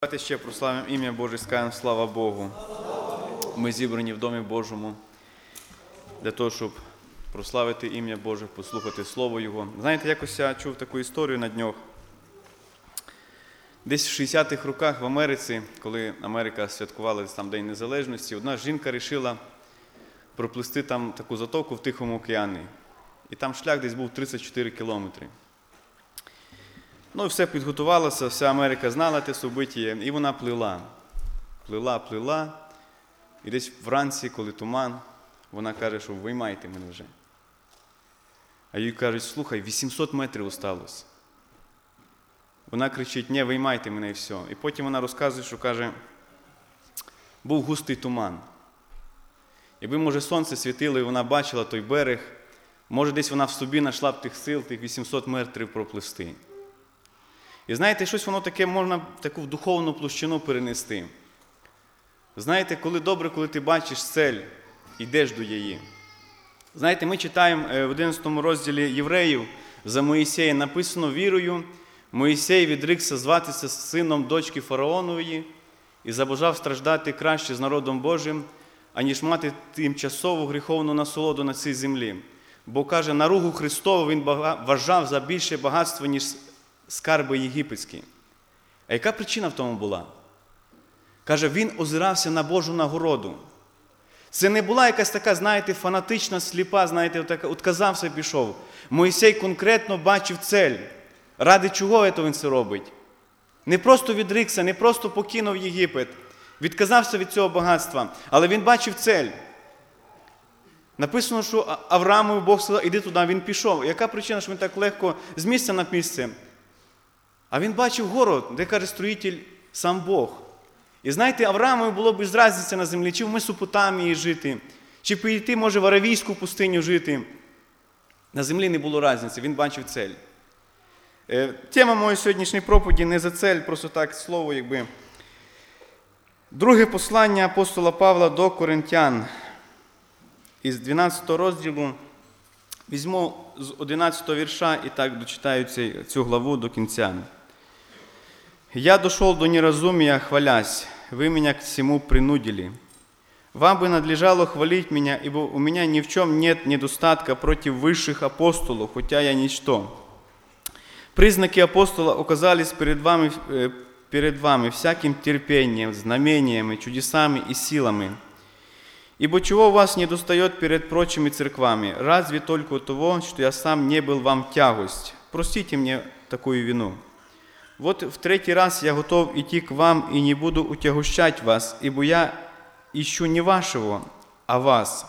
Давайте ще прославимо ім'я Боже, скажемо слава Богу. Ми зібрані в Домі Божому для того, щоб прославити ім'я Боже, послухати Слово Його. Знаєте, якось я чув таку історію на днях. Десь в 60-х роках в Америці, коли Америка святкувала там День Незалежності, одна жінка вирішила проплисти там таку затоку в Тихому океані. І там шлях десь був 34 кілометри. Ну і все підготувалося, вся Америка знала те событие, і вона плила. Плила. І десь вранці, коли туман, вона каже, що виймайте мене вже. А їй кажуть, слухай, 800 метрів осталось. Вона кричить, ні, виймайте мене і все. І потім вона розказує, що каже, був густий туман. Якби, може, сонце світило, і вона бачила той берег, може, десь вона в собі знайшла б тих сил, тих 800 метрів проплисти. І знаєте, щось воно таке можна таку в духовну площину перенести. Знаєте, коли ти бачиш цель, йдеш до її. Знаєте, ми читаємо в 11 розділі Євреїв за Моїсея, написано вірою, Моїсей відрікся зватися сином дочки фараонової і забажав страждати краще з народом Божим, аніж мати тимчасову гріховну насолоду на цій землі. Бо, каже, наругу Христову він вважав за більше багатство, ніж скарби єгипетські. А яка причина в тому була? Каже, він озирався на Божу нагороду. Це не була якась така, знаєте, фанатична, сліпа, знаєте, отказався і пішов. Мойсей конкретно бачив цель. Ради чого він це робить? Не просто відрікся, не просто покинув Єгипет, відказався від цього багатства, але він бачив цель. Написано, що Аврааму Бог сказав, іди туди, він пішов. Яка причина, що він так легко з місця на місце? А він бачив город, де, каже, строїтель сам Бог. І знаєте, Аврааму було без різниці на землі, чи в Месопотамії жити, чи піти, може, в Аравійську пустиню жити. На землі не було різниці, він бачив цель. Тема моєї сьогоднішньої проповіді не за цель, просто так слово, якби. Друге послання апостола Павла до Коринтян. Із 12 розділу візьму з 11 вірша і так дочитаю цю главу до кінця. «Я дошел до неразумия, хвалясь, вы меня к всему принудили. Вам бы надлежало хвалить меня, ибо у меня ни в чем нет недостатка против высших апостолов, хотя я ничто. Признаки апостола оказались перед вами всяким терпением, знамениями, чудесами и силами. Ибо чего у вас недостает перед прочими церквами? Разве только того, что я сам не был вам в тягость? Простите мне такую вину. Вот в третий раз я готов идти к вам и не буду утягощать вас, ибо я ищу не вашего, а вас.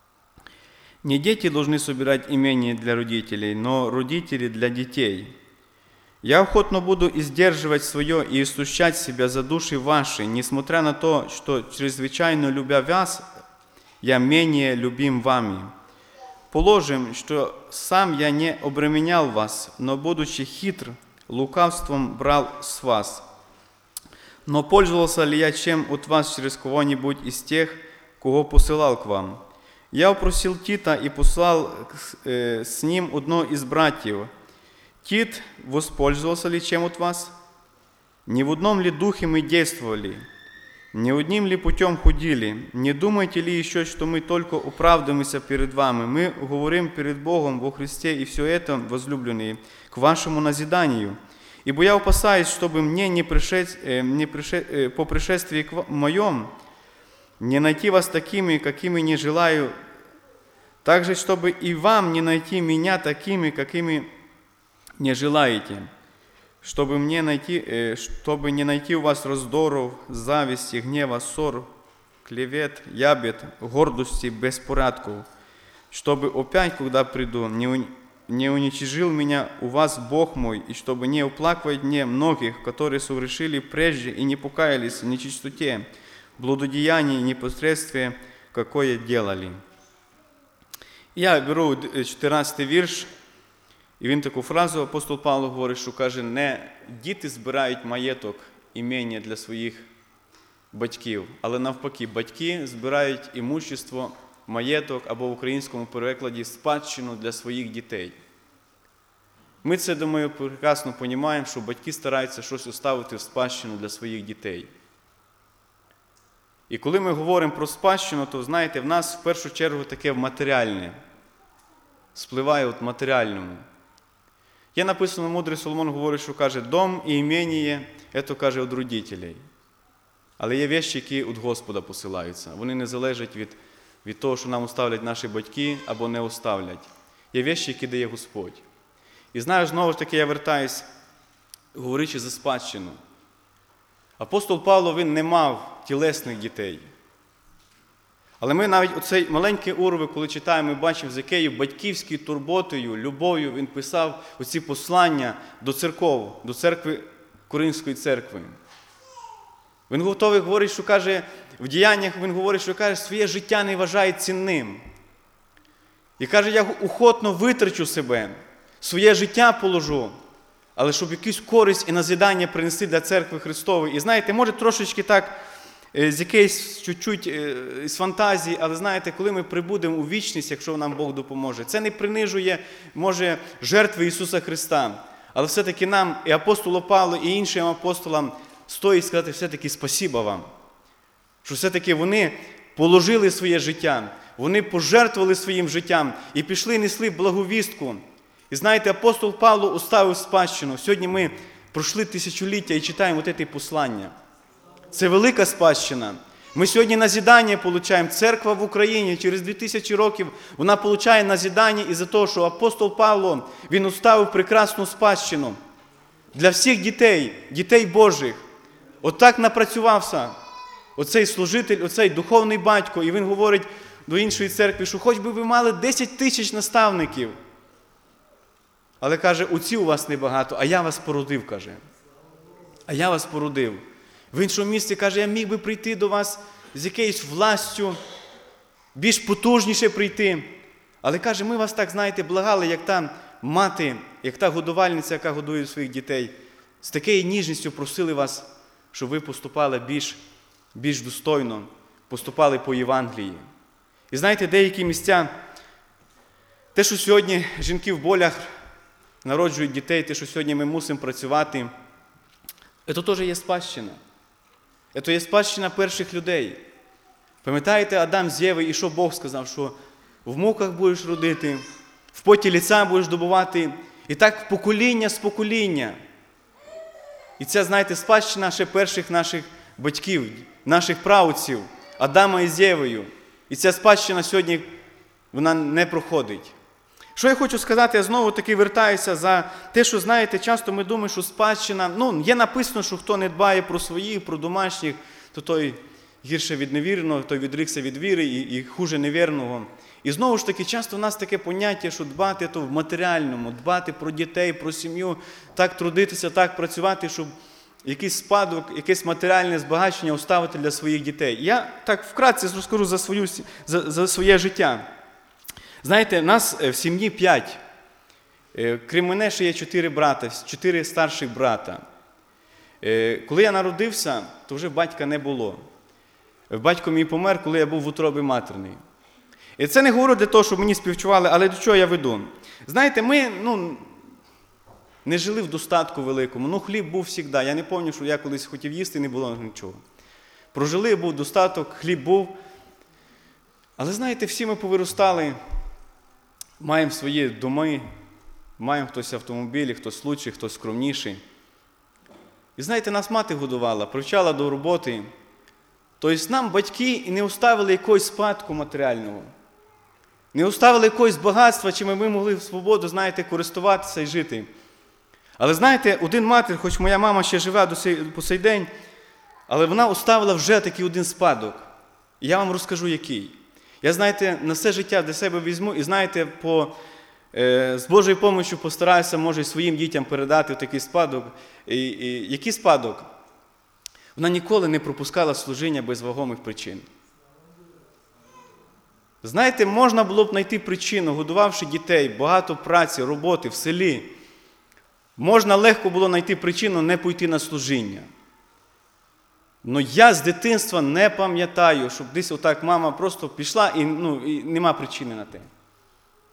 Не дети должны собирать имение для родителей, но родители для детей. Я охотно буду издерживать свое и истощать себя за души ваши, несмотря на то, что чрезвычайно любя вас, я менее любим вами. Положим, что сам я не обременял вас, но, будучи хитр, лукавством брал с вас. Но пользовался ли я чем от вас через кого-нибудь из тех, кого посылал к вам? Я упросил Тита и послал с ним одно из братьев. Тит воспользовался ли чем от вас? Не в одном ли духе мы действовали? Не одним ли путем ходили? Не думаете ли еще, что мы только оправдываемся перед вами? Мы говорим перед Богом во Христе, и все это, возлюбленные, к вашему назиданию. Ибо я опасаюсь, чтобы мне по пришествии моем не найти вас такими, какими не желаю, также, чтобы и вам не найти меня такими, какими не желаете. Чтобы не найти у вас раздоров, зависти, гнева, ссор, клевет, ябед, гордости, беспорядков, чтобы опять, когда приду, не уничижил меня у вас Бог мой, и чтобы не уплакивать мне многих, которые согрешили прежде и не покаялись в нечистоте, блудодеянии и непосредстве, какое делали». Я беру 14 вірш. І він таку фразу, апостол Павло говорить, що каже, не діти збирають маєток, імення для своїх батьків, але навпаки, батьки збирають імущество, маєток, або в українському перекладі спадщину для своїх дітей. Ми це, думаю, прекрасно розуміємо, що батьки стараються щось оставити в спадщину для своїх дітей. І коли ми говоримо про спадщину, то, знаєте, в нас в першу чергу таке матеріальне. Спливає от матеріальному. Є написано, мудрий Соломон говорить, що каже, дом і ім'я, це, каже, від родителей. Але є речі, які від Господа посилаються. Вони не залежать від того, що нам оставлять наші батьки або не оставлять. Є речі, які дає Господь. І знаєш, знову ж таки, я вертаюсь, говорячи за спадщину. Апостол Павло, він не мав тілесних дітей. Але ми навіть оцей маленький уривок, коли читаємо, ми бачимо, з якою батьківською турботою, любов'ю він писав оці послання до церков, до церкви, Коринської церкви. Він готовий говорити, що каже, в діяннях він говорить, що каже, своє життя не вважає цінним. І каже, я охотно витрачу себе, своє життя положу, але щоб якусь користь і назидання принести для церкви Христової. І знаєте, може трошечки так, з якоїсь чуть-чуть з фантазії, але знаєте, коли ми прибудемо у вічність, якщо нам Бог допоможе, це не принижує, може, жертви Ісуса Христа. Але все-таки нам, і апостолу Павлу, і іншим апостолам, стоїть сказати все-таки спасіба вам. Що все-таки вони положили своє життя, вони пожертвували своїм життям і пішли і несли благовістку. І знаєте, апостол Павло оставив спадщину. Сьогодні ми пройшли тисячоліття і читаємо ці послання. Це велика спадщина. Ми сьогодні назидання получаємо. Церква в Україні через 2000 років, вона получає назидання із-за того, що апостол Павло, він оставив прекрасну спадщину для всіх дітей, дітей Божих. Отак напрацювався оцей служитель, оцей духовний батько. І він говорить до іншої церкви, що хоч би ви мали 10 тисяч наставників. Але каже, оці у вас небагато, а я вас породив, каже. А я вас породив. В іншому місці, каже, я міг би прийти до вас з якоюсь властю, більш потужніше прийти. Але, каже, ми вас так, знаєте, благали, як та мати, як та годувальниця, яка годує своїх дітей. З такою ніжністю просили вас, щоб ви поступали більш достойно, поступали по Євангелії. І знаєте, деякі місця, те, що сьогодні жінки в болях народжують дітей, те, що сьогодні ми мусимо працювати, це теж є спадщина. Це є спадщина перших людей. Пам'ятаєте, Адам з Євою, і що Бог сказав, що в муках будеш родити, в поті лиця будеш добувати, і так покоління з покоління. І це, знаєте, спадщина ще перших наших батьків, наших праотців, Адама із Євою. І ця спадщина сьогодні, вона не проходить. Що я хочу сказати, я знову-таки вертаюся за те, що, знаєте, часто ми думаємо, що спадщина, є написано, що хто не дбає про своїх, про домашніх, то той гірше від невірного, той відрікся від віри і хуже невірного. І знову ж таки, часто в нас таке поняття, що дбати то в матеріальному, дбати про дітей, про сім'ю, так трудитися, так працювати, щоб якийсь спадок, якесь матеріальне збагачення оставити для своїх дітей. Я так вкратце розкажу за своє життя. Знаєте, нас в сім'ї 5. Крім мене ще є 4 брата, 4 старших брата. Коли я народився, то вже батька не було. Батько мій помер, коли я був в утробі матерній. І це не говорю для того, щоб мені співчували, але до чого я веду. Знаєте, ми не жили в достатку великому. Хліб був завжди. Я не пам'ятаю, що я колись хотів їсти, не було нічого. Прожили, був достаток, хліб був. Але, знаєте, всі ми повиростали, маємо свої доми, маємо хтось автомобілі, хтось лучший, хтось скромніший. І, знаєте, нас мати годувала, привчала до роботи. Тобто нам батьки і не оставили якогось спадку матеріального. Не оставили якогось багатства, чим ми могли в свободу, знаєте, користуватися і жити. Але, знаєте, один матір, хоч моя мама ще живе по сей день, але вона оставила вже такий один спадок. І я вам розкажу, який. Я, знаєте, на все життя для себе візьму і, знаєте, з Божою допомогою постараюся, може, своїм дітям передати такий спадок. Який спадок? Вона ніколи не пропускала служіння без вагомих причин. Знаєте, можна було б знайти причину, годувавши дітей, багато праці, роботи в селі. Можна легко було знайти причину не пойти на служіння. Но я з дитинства не пам'ятаю, щоб десь отак мама просто пішла і нема причини на те.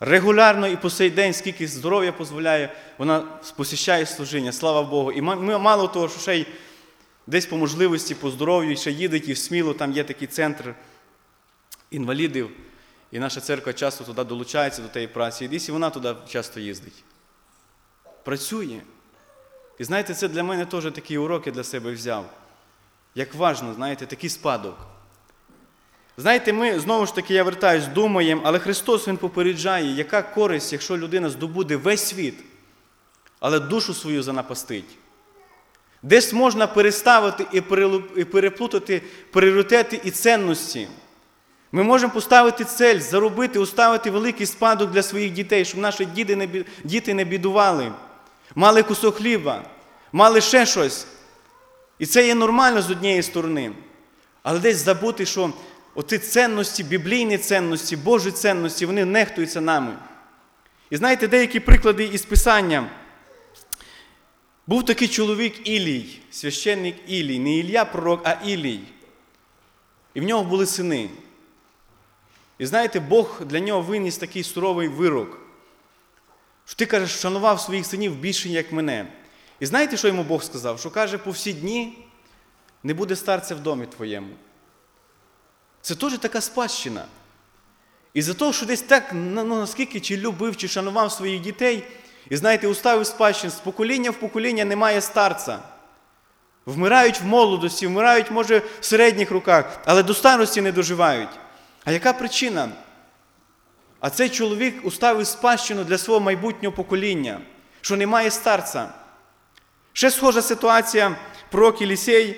регулярно і по сей день, скільки здоров'я дозволяє, вона посещає служіння, слава Богу. І ми мало того, що ще й десь по можливості, по здоров'ю, ще їдуть і в Сміло, там є такий центр інвалідів, і наша церква часто туди долучається до тієї праці. І десь і вона туди часто їздить. Працює. І знаєте, це для мене теж такі уроки для себе взяв. Як важливо, знаєте, такий спадок. Знаєте, ми, знову ж таки, я вертаюсь, думаємо, але Христос, Він попереджає, яка користь, якщо людина здобуде весь світ, але душу свою занапастить. Десь можна переставити і переплутати пріоритети і цінності. Ми можемо поставити цель, заробити, уставити великий спадок для своїх дітей, щоб наші діти не бідували, мали кусок хліба, мали ще щось. І це є нормально з однієї сторони. Але десь забути, що оці цінності, біблійні цінності, Божі цінності, вони нехтуються нами. І знаєте, деякі приклади із Писання. Був такий чоловік Ілій, священник Ілій, не Ілля пророк, а Ілій. І в нього були сини. І знаєте, Бог для нього виніс такий суровий вирок, що ти, кажеш, шанував своїх синів більше, як мене. І знаєте, що йому Бог сказав? Що, каже, по всі дні не буде старця в домі твоєму. Це теж така спадщина. І за те, що десь так, наскільки чи любив, чи шанував своїх дітей, і знаєте, уставив спадщин, з покоління в покоління немає старця. Вмирають в молодості, вмирають, може, в середніх роках, але до старості не доживають. А яка причина? А цей чоловік уставив спадщину для свого майбутнього покоління, що немає старця. Ще схожа ситуація, пророк Єлисей,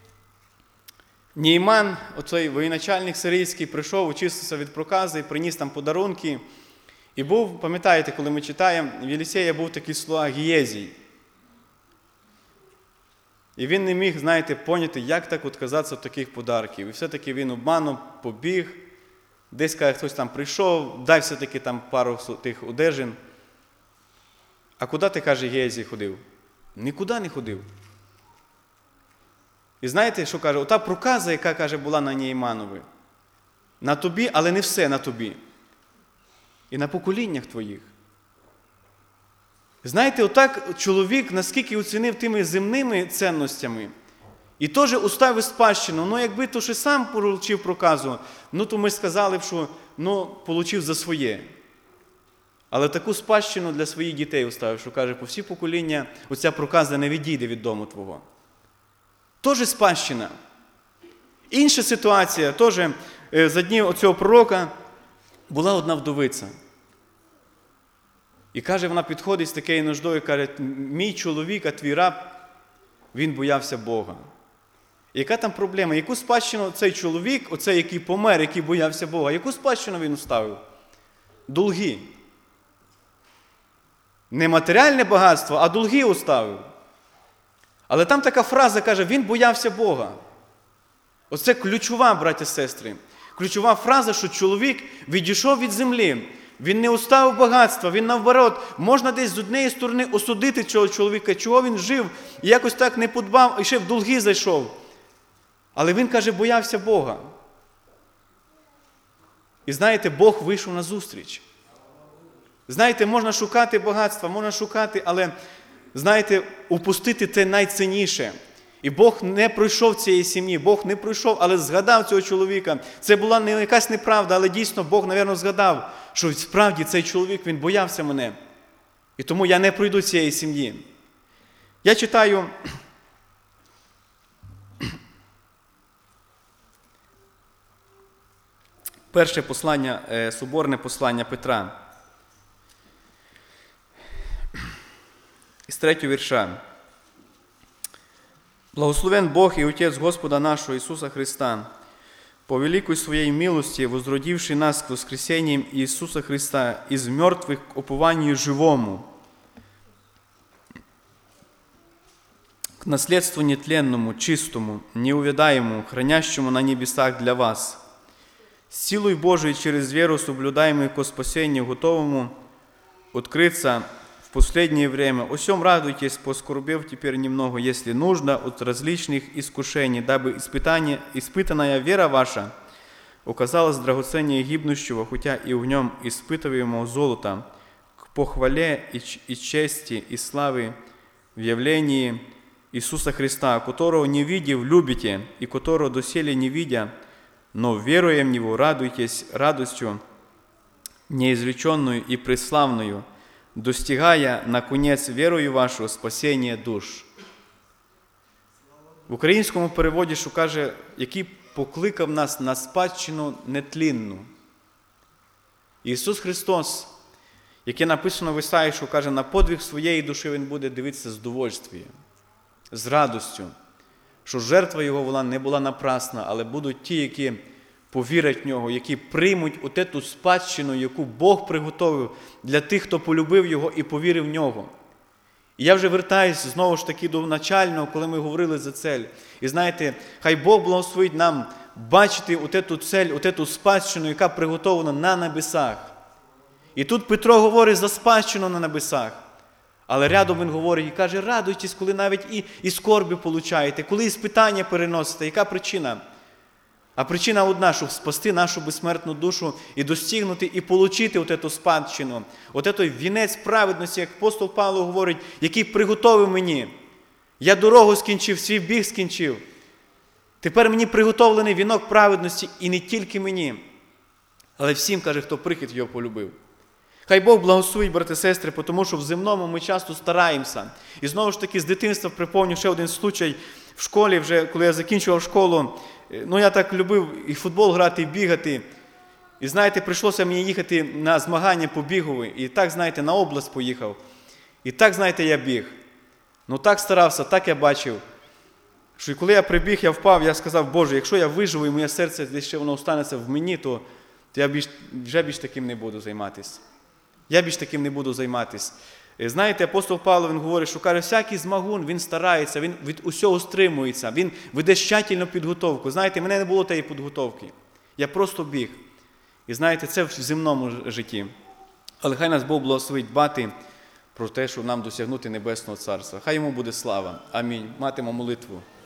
Нейман, оцей воєначальник сирійський, прийшов, очистився від прокази, приніс там подарунки. І був, пам'ятаєте, коли ми читаємо, в Єлисея був такий слуга Гієзій. І він не міг, знаєте, поняти, як так відказатися від таких подарків. І все-таки він обманом побіг, десь, каже, хтось там прийшов, дай все-таки там пару тих одежин. А куди, ти, каже, Гієзій ходив? Нікуди не ходив. І знаєте, що каже? Ота проказа, яка, каже, була на Нейманові. На тобі, але не все на тобі. І на поколіннях твоїх. Знаєте, отак чоловік наскільки оцінив тими земними цінностями, і теж уставив спадщину. Ну, якби то ще сам отримав проказу, ну, то ми сказали б, що, ну, отримав за своє. Але таку спадщину для своїх дітей уставив, що, каже, по всі покоління оця проказа не відійде від дому твого. Теж спадщина. Інша ситуація, теж за днів оцього пророка, була одна вдовиця. І каже, вона підходить з такою нуждою, каже, мій чоловік, а твій раб, він боявся Бога. І яка там проблема? Яку спадщину цей чоловік, оцей, який помер, який боявся Бога, яку спадщину він уставив? Долги. Не матеріальне багатство, а долги уставив. Але там така фраза, каже, він боявся Бога. Оце ключова, браті і сестри. Ключова фраза, що чоловік відійшов від землі. Він не уставив багатства, він наоборот, можна десь з однієї сторони осудити цього чоловіка, чого він жив, і якось так не подбав, і ще в долги зайшов. Але він, каже, боявся Бога. І знаєте, Бог вийшов на зустріч. Знаєте, можна шукати багатства, можна шукати, але, знаєте, упустити те найцінніше. І Бог не пройшов цієї сім'ї, Бог не пройшов, але згадав цього чоловіка. Це була не якась неправда, але дійсно Бог, мабуть, згадав, що справді цей чоловік, він боявся мене. І тому я не пройду цієї сім'ї. Я читаю перше послання, соборне послання Петра. Із 3-го вірша. Благословен Бог и Отец Господа нашего Иисуса Христа, по великой Своей милости, возродивший нас к воскресениям Иисуса Христа из мертвых к упованию живому, к наследству нетленному, чистому, неувядаемому, хранящему на небесах для вас, с силой Божией через веру, соблюдаемой ко спасению, готовому открыться в последнее время. О сем радуйтесь, поскорбев теперь немного, если нужно, от различных искушений, дабы испытанная вера ваша, оказалось драгоценнее гибнущего, хотя и огнем испытываемого золота, к похвале и чести и славы в явлении Иисуса Христа, которого не видев, любите, и которого доселе не видя, но веруя в Него, радуйтесь радостью неизреченную и преславную, достигая, наконец, верою вашу, спасіння душ. В українському переводі, що каже, який покликав нас на спадщину нетлінну. Ісус Христос, яке написано в Ісаї, що каже, на подвиг своєї душі Він буде дивитися з довольствієм, з радостю, що жертва Його вона не була напрасна, але будуть ті, які повірять в Нього, які приймуть отету спадщину, яку Бог приготовив для тих, хто полюбив Його і повірив в Нього. І я вже вертаюсь знову ж таки до начального, коли ми говорили за цель. І знаєте, хай Бог благословить нам бачити отету цель, отету спадщину, яка приготовлена на небесах. І тут Петро говорить за спадщину на небесах. Але рядом він говорить і каже, радуйтесь, коли навіть і скорби получаєте, коли іспитання переносите. Яка причина? А причина одна, щоб спасти нашу безсмертну душу і достигнути, і отримати отету спадщину, отетой вінець праведності, як апостол Павло говорить, який приготовив мені. Я дорогу скінчив, свій біг скінчив. Тепер мені приготовлений вінок праведності, і не тільки мені, але всім, каже, хто прихід його полюбив. Хай Бог благословить, брати і сестри, тому що в земному ми часто стараємося. І знову ж таки, з дитинства припомню ще один случай в школі, вже коли я закінчував школу. Я так любив і в футбол грати, і бігати. І, знаєте, прийшлося мені їхати на змагання по бігові. І так, знаєте, на область поїхав. І так, знаєте, я біг. Так старався, так я бачив. Що коли я прибіг, я впав, я сказав, Боже, якщо я виживу, і моє серце десь ще воно останеться в мені, то я вже більш таким не буду займатися. Я більш таким не буду займатися. Знаєте, апостол Павло, він говорить, що каже, всякий змагун, він старається, він від усього стримується, він веде тщательну підготовку. Знаєте, мене не було тієї підготовки. Я просто біг. І знаєте, це в земному житті. Але хай нас Бог благословить дбати про те, щоб нам досягнути Небесного Царства. Хай йому буде слава. Амінь. Матимо молитву.